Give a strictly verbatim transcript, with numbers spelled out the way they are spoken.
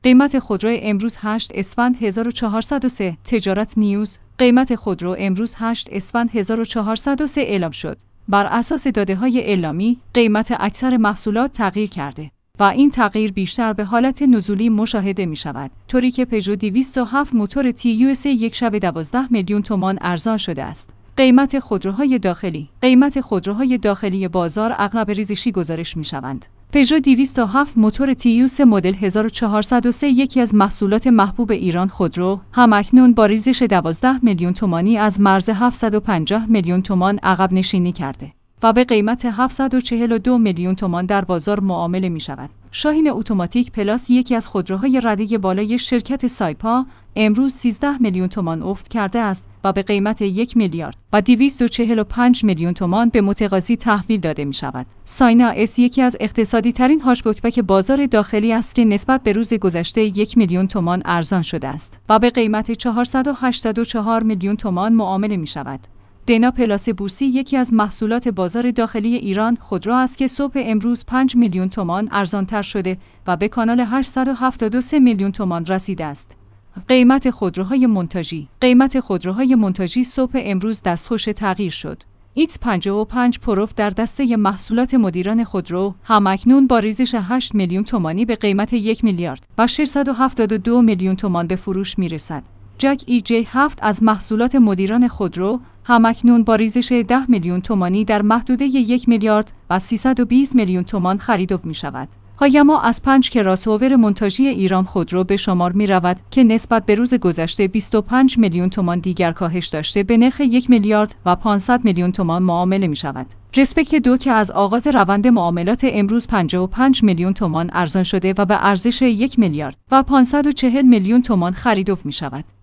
قیمت خودرو امروز هشت اسفند هزار و چهارصد و سه. تجارت نیوز. قیمت خودرو امروز هشت اسفند هزار و چهارصد و سه اعلام شد. بر اساس داده‌های اعلامی، قیمت اکثر محصولات تغییر کرده و این تغییر بیشتر به حالت نزولی مشاهده می شود، طوری که پژو دویست و هفت موتور تی یو اس یک شب دوازده میلیون تومان ارزان شده است. قیمت خودروهای داخلی. قیمت خودروهای داخلی بازار اغلب ریزشی گزارش می شوند. پژو دویست و هفت موتور تی یو اس مدل هزار و چهارصد و سه، یکی از محصولات محبوب ایران خودرو، همکنون با ریزش دوازده میلیون تومانی از مرز هفتصد و پنجاه میلیون تومان عقب نشینی کرده و به قیمت هفتصد و چهل و دو میلیون تومان در بازار معامله می شود. شاهین اتوماتیک پلاس، یکی از خودروهای رده بالای شرکت سایپا، امروز سیزده میلیون تومان افت کرده است و به قیمت یک میلیارد و دویست و چهل و پنج میلیون تومان به متقاضی تحویل داده می شود. ساینا اس، یکی از اقتصادی ترین هاشبک بازار داخلی است که نسبت به روز گذشته یک میلیون تومان ارزان شده است و به قیمت چهارصد و هشتاد و چهار میلیون تومان معامله می شود. دنا پلاس بورسی، یکی از محصولات بازار داخلی ایران خودرو است که صبح امروز پنج میلیون تومان ارزانتر شده و به کانال هشتصد و هفتاد و سه میلیون تومان رسیده است. قیمت خودروهای مونتاژی. قیمت خودروهای مونتاژی صبح امروز دستخوش تغییر شد. ایکس پنجاه و پنج پروف در دسته محصولات مدیران خودرو همکنون با ریزش هشت میلیون تومانی به قیمت یک میلیارد و ششصد و هفتاد و دو میلیون تومان به فروش میرسد. جک ای جی هفت از محصولات مدیران خودرو همکنون با ریزش ده میلیون تومانی در محدوده یک میلیارد و سیصد و بیست میلیون تومان خرید می شود. هایاما از پنج کراس‌اوور مونتاژی ایران خودرو به شمار می رود که نسبت به روز گذشته بیست و پنج میلیون تومان دیگر کاهش داشته به نرخ یک میلیارد و پانصد میلیون تومان معامله می شود. رسپک دو که از آغاز روند معاملات امروز پنجاه و پنج میلیون تومان ارزان شده و به ارزش یک میلیارد و پانصد و چهل میلیون تومان خرید می شود.